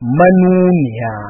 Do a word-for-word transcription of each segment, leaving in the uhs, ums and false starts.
manuniya.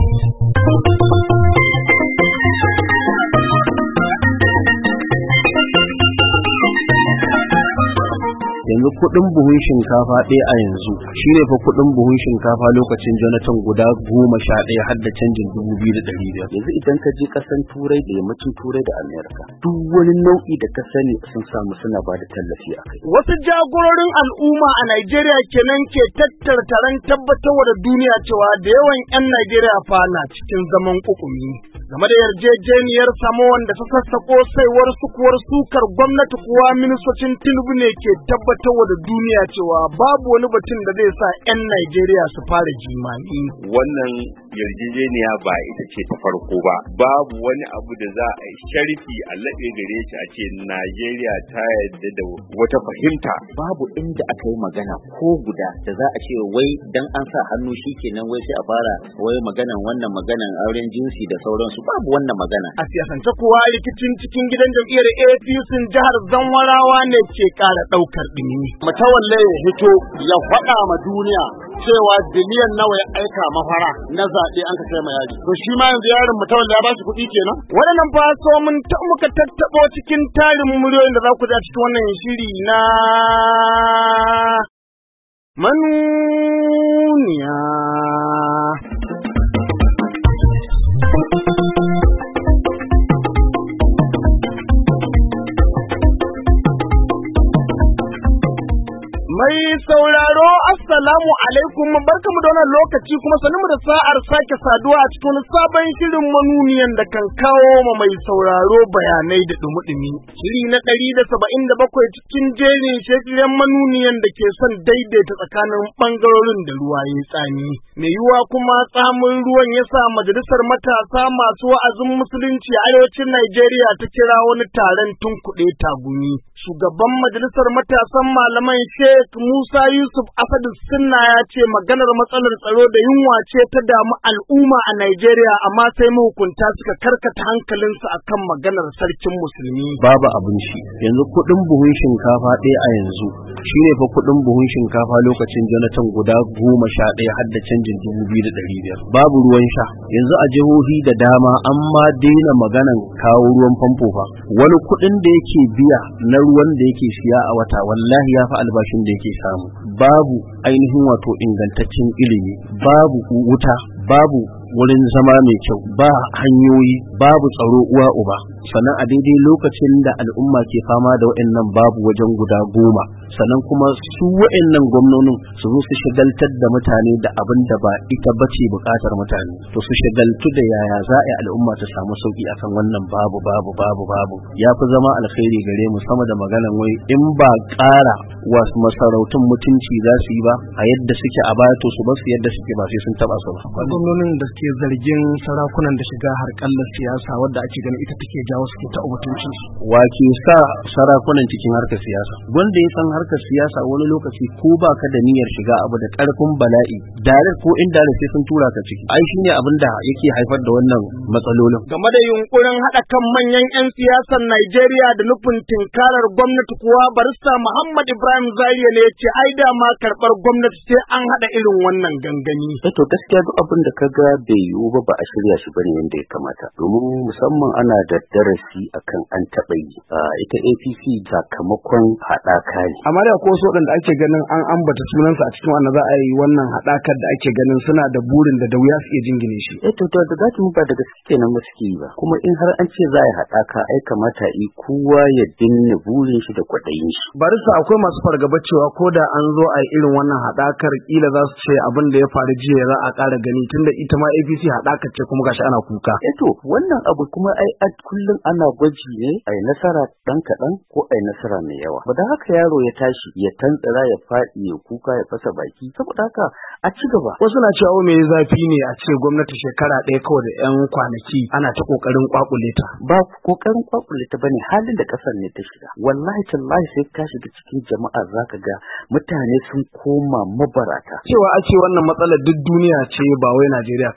Yanzu kuɗin buhun shinkafa ɗaya a yanzu shi ne fa kuɗin buhun shinkafa lokacin Jonathan guda goma sha ɗaya har da canjin dubu biyu da ɗari biyar. Yanzu idan ka je ƙasan Turai da yammacin Turai da Amerika, duk wani nau'i da ka sani sun samu suna ba da tallafi a kai. Wasu jagororin al'umma a Najeriya kenan ke tattara taron tabbatarwa da duniya cewa da yawan 'yan Najeriya fa na cikin zaman kukumi. Game da yarjejeniyar Samowan da ta sassako saiwar sukuwar sukar gwamnati kuwa ministocin Tinubu ne ke tabbatarwa da duniya cewa babu wani batun da zai sa 'yan Najeriya su fara jimami. Wannan yarjejeniya ba ita ce ta farko ba, babu wani abu da za a yi sharfi a laɓe gare shi a ce Najeriya ta yarda da wata fahimta. Babu inda aka yi magana ko guda da za a ce wai dan an sa hannu shi kenan wai sai a fara wai maganan wannan maganan auren jinsi da sauransu. Babu wannan magana. A siyasance kuwa rikicin cikin gidan jam'iyyar A P C jihar Zamwarawa ne ke ƙara ɗaukar ɗumi. Matawalle ya hito ya faɗa ma duniya cewa biliyan nawa ya aika mafara na zaɓe an ka kai ma yaji. To shi ma yanzu yaron Matawalle ya ba shi kuɗi kenan? Waɗannan fa so mun ta muka tattaɓo cikin tarin muryoyin da za ku ja cikin wannan shiri na manuniya. Mai sauraro assalamu alaikum, barkamu da wannan lokaci kuma sanin mu da sa'ar sake saduwa a cikin sabon shirin manuniyan da kan kawo ma mai sauraro bayanai da dumi-dumi. Shiri na ɗari da saba'in da bakwai cikin jerin shiryen manuniyan da ke son daidaita tsakanin ɓangarorin da ruwa ya tsami. Mai yiwuwa kuma tsamin ruwan ya sa majalisar matasa masu wa'azin musulunci a arewacin Najeriya ta kira wani taron tunkuɗe tagumi. Shugaban majalisar matasan malaman Sheikh Musa Yusuf Asadu Sunna ya ce maganar matsalar tsaro da yunwa ce ta damu al'umma a Najeriya, amma sai mahukunta suka karkata hankalinsu akan maganar sarkin musulmi. Babu abinci. Yanzu kuɗin buhun shinkafa ɗaya a yanzu shi ne fa kuɗin buhun shinkafa lokacin Jonathan guda goma sha ɗaya har da canjin dubu biyu da ɗari biyar. Babu ruwan sha. Yanzu a jihohi da dama an ma daina maganan kawo ruwan famfo fa. Wani kuɗin da yake biya na ruwan da yake siya a wata wallahi ya fi albashin da yake samu. Babu ainihin wato ingantaccen ilimi, babu wuta, babu wurin zama mai kyau, ba hanyoyi, babu tsaro uwa uba. Sannan a daidai lokacin da al'umma ke fama da waɗannan babu wajen guda goma, sannan kuma su waɗannan gwamnonin su zo su shagaltar da mutane da abin da ba ita bace buƙatar mutane, to su shagaltu da yaya za a yi al'umma ta samu sauki akan wannan babu babu babu babu ya fi zama alkhairi gare mu sama da maganan wai in ba ƙara wasu masarautun mutunci za su yi ba a yadda suke a baya, to su ba su yadda suke ba sai sun taɓa su ba. Gwamnonin da suke zargin sarakunan da shiga harkallar siyasa wadda ake ganin ita take jawo suke ta mutuncin su. Wa ke sa sarakunan cikin harkar siyasa? Wanda ya san harkar siyasa wani lokaci ko ba ka da niyyar shiga abu da ƙarfin bala'i, dare ko inda sai sun tura ka ciki. Ai shine abin da yake haifar da wannan matsalolin. Game da yunkurin haɗa kan manyan 'yan siyasar Najeriya da nufin tinkarar gwamnati kuwa barista Muhammad Ibrahim Zariya ne ya ce ai dama karɓar gwamnati sai an haɗa irin wannan gangami. Eh to gaskiya duk abin da kaga bai yiwu ba ba a shirya shi bane yadda ya kamata, domin musamman ana da darasi akan an taɓa yi ita A P C sakamakon haɗaka ne. Amma da ko so da ake ganin an ambata sunansa a cikin wannan za a yi wannan haɗakar da ake ganin suna da burin da da wuya su iya jingine shi. Eh to da za mu ba daga suke nan ba suke yi ba, kuma in har an ce za a yi haɗaka ai kamata yi kowa ya dinne burin shi da kwaɗayin shi. Barista akwai masu fargaba cewa ko da an zo a yi irin wannan haɗakar kila za su ce abin da ya faru jiya za a ƙara gani, tunda ita ma A P C haɗakar ce kuma gashi ana kuka. Eh to wannan abu kuma ai a kullum ana gwaji ne ai nasara dan kaɗan ko ai nasara mai yawa. Ba da haka yaro ya tashi ya tantsira ya faɗi ya kuka ya fasa baki, saboda haka a ci gaba. Wasu na cewa me zafi ne a ce gwamnati shekara ɗaya kawai da 'yan kwanaki ana ta kokarin kwakule ta. Ba kokarin kwakule ta bane, halin da kasar ne ta shiga. Wallahi tallahi sai ka shiga cikin jama'a zaka ga mutane sun koma mabarata. Cewa ake wannan matsalar duk duniya ce ba wai Najeriya kaɗai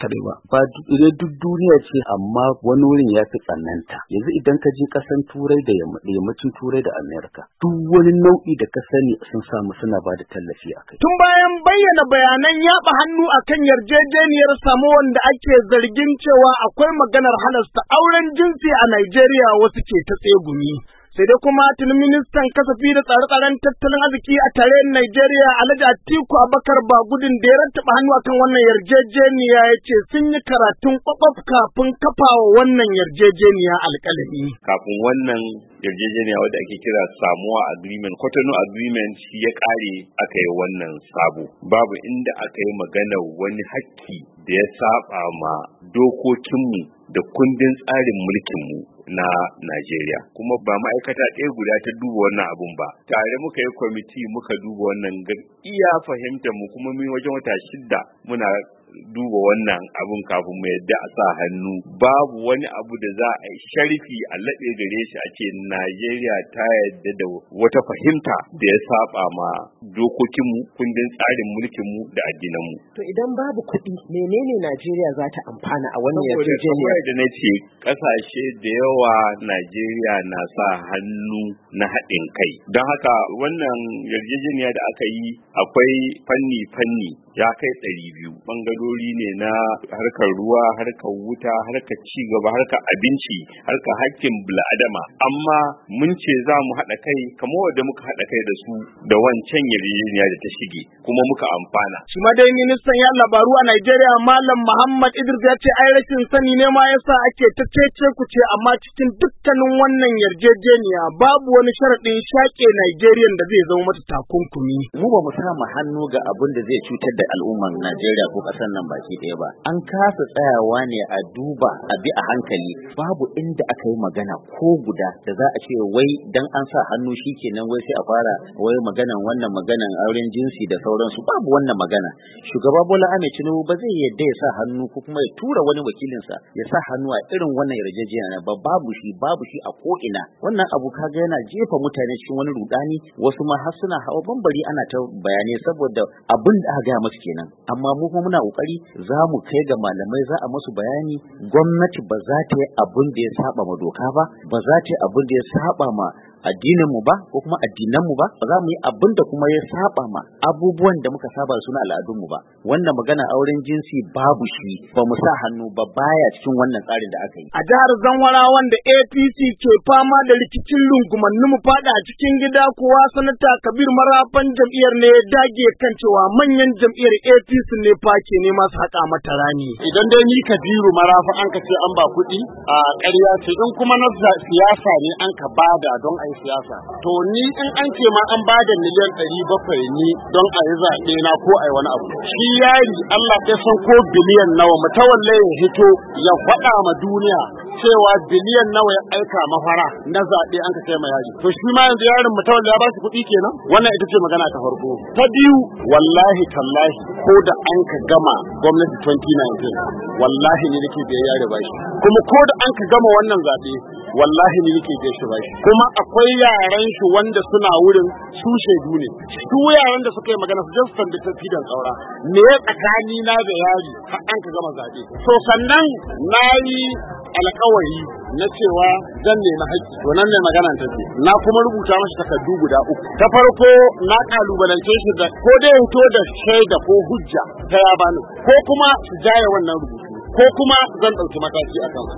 kadai ba. Ba duk duniya ce, amma wani wurin ya fi tsananta. Yanzu idan ka je kasan Turai da yammacin Turai da Amerika, duk wani nau'i da ka sani sun samu suna ba da tallafi a kai. Tun bayan bayyana bayanan yaɓa hannu akan yarjejeniyar samuwan da ake zargin cewa akwai maganar halasta auren jinsi a Najeriya, wasu ke ta tsegumi. Sai dai kuma tuni ministan kasafi da tsare-tsaren tattalin arziki a tarayyar Najeriya Alhaji Atiku Abubakar Bagudin da ya rattaba hannu akan wannan yarjejeniya ya ce sun yi karatun kwakwaf kafin kafawa wannan yarjejeniya alƙalami. Kafin wannan yarjejeniya wadda ake kira samuwa agreement, Cotonou agreement shi ya kare aka yi wannan sabo. Babu inda aka yi magana wani hakki da ya saba ma dokokinmu da kundin tsarin mulkinmu na Najeriya. Kuma ba ma'aikata ɗaya guda ta duba wannan abun ba. Tare muka yi kwamiti muka duba wannan iya fahimtar mu, kuma mun wajen wata shida muna duba wannan abun kafin mu yadda a sa hannu. Babu wani abu da za a yi sharfi a laɗe gare shi a ce Najeriya ta yadda da wata fahimta da ya saba ma dokokinmu, kundin tsarin mulkinmu da addinanmu. To idan babu kuɗi, menene Najeriya za ta amfana a wannan yarjejeniya? Da na ce ƙasashe da yawa Najeriya na sa hannu na haɗin kai. Don haka wannan yarjejeniya da aka yi akwai fanni-fanni ya kai ɗari biyu. Ɓangarori ne na harkar ruwa, harkar wuta, harkar cigaba, harkar abinci, harkar haƙƙin bil'adama. Amma mun ce za mu haɗa kai kamar wanda muka haɗa kai da su da wancan yarjejeniya da ta shige, kuma muka amfana. Shi ma dai ministan ya labaru a Najeriya Malam Muhammad Idris ya ce ai rashin sani ne ma yasa ake ta cece ku ce, amma cikin dukkanin wannan yarjejeniya babu wani sharaɗin shaƙe Najeriya da zai zama mata takunkumi. Mu ba mu sa hannu ga abin da zai cutar da al'umman Najeriya ko ƙasar nan baki ɗaya ba. An kasa tsayawa ne a duba a bi a hankali. Babu inda aka yi magana ko guda da za a ce wai dan an sa hannu shikenan wai sai a fara wai maganan wannan maganan auren jinsi da sauransu. Babu wannan magana. Shugaba Bola Ahmed Tinubu ba zai yadda ya sa hannu ko kuma ya tura wani wakilinsa ya sa hannu a irin wannan yarjejeniya ba. Babu shi babu shi a ko ina. Wannan abu kaga yana jefa mutane cikin wani rudani, wasu ma har suna hawa bambari ana ta bayanai saboda abin da aka gaya musu kenan. Amma mu kuma muna kokari za mu kai ga malamai, za a musu bayani. Gwamnati ba za ta yi abin da ya saba ma doka ba, ba za ta yi abin da ya saba ma addinin mu ba ko kuma addinan mu ba, ba za mu yi abin da kuma ya saba ma abubuwan da muka saba su na al'adun mu ba. Wannan magana auren jinsi babu shi, ba mu sa hannu ba, baya cikin wannan tsarin da aka yi. A jihar Zamfara wanda A P C ke fama da rikicin lungumanni mu fada a cikin gida, kuwa sanata Kabir Marafan jam'iyyar ne ya dage kan cewa manyan jam'iyyar A P C ne fa ke nema su haƙa mata rani. Idan dai ni Kabiru Marafa an ka ce an ba kuɗi a ƙarya ce, in kuma na siyasa ne an ka bada don a siyasa, to ni in an ce ma an bada miliyan ɗari bakwai ni don a yi zaɓe na ko a yi wani abu, shi yari Allah ya san ko biliyan nawa mutawalle ya hito ya faɗa ma duniya cewa biliyan nawa ya aika mafara na zaɓe an ka kai ma yari. To shi ma yanzu yarin mutawalle ya ba shi kuɗi kenan. Wannan ita ce magana ta farko. Ta biyu, wallahi tallahi ko da an ka gama gwamnati twenty nineteen wallahi ne nake biya yari ba shi, kuma ko da an ka gama wannan zaɓe wallahi ne nake biya shi ba shi. Kuma akwai yaran shi wanda suna wurin su shaidu ne, su yaran da suka yi magana su jinsu da ta fidan tsaura me ya tsakani na da yari har an ka gama zaɓe. So sannan na yi alkawari na cewa zan nemi haƙƙi, to nan ne magana ta ce na kuma rubuta masa takardu guda uku. Ta farko na kalubalance shi da ko dai hito da shaida ko hujja ta ya bani, ko kuma su jaye wannan rubutu, ko kuma zan ɗauki mataki a kan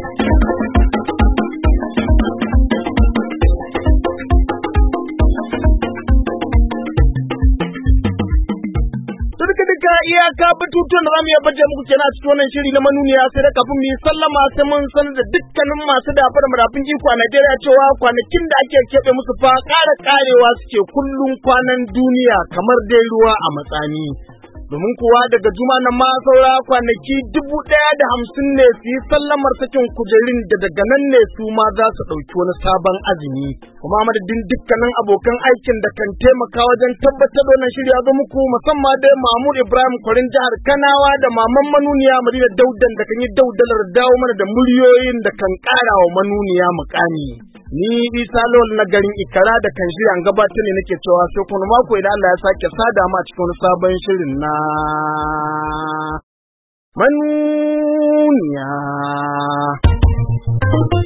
duka iyaka batutuwan da zamu iya baje muku kenan a cikin wannan shiri na manuniya, sai da kafin mu yi sallama sai mun sanar da dukkanin masu dafa da madafin iko a Najeriya cewa kwanakin da ake keɓe musu fa ƙara ƙarewa suke kullum kwanan duniya kamar dai ruwa a matsani. Domin kuwa daga juma nan ma saura kwanaki dubu ɗaya da hamsin ne su yi sallamar sakin kujerin da daga nan ne su ma za su ɗauki wani sabon azumi. Kuma madadin dukkanin abokan aikin da kan taimaka wajen tabbatar da wannan shirya zo muku, musamman dai Mahmud Ibrahim Kwarin jihar Kanawa da Maman Manuniya Madina Daudan da kan yi daudalar dawo mana da muryoyin da kan ƙara wa manuniya mukami. Ni Isa Lawal na garin Ikara da kan shirya an gabatar ne nake cewa sai kuma mako idan Allah ya sake sada mu a cikin wani sabon shirin na manuniya.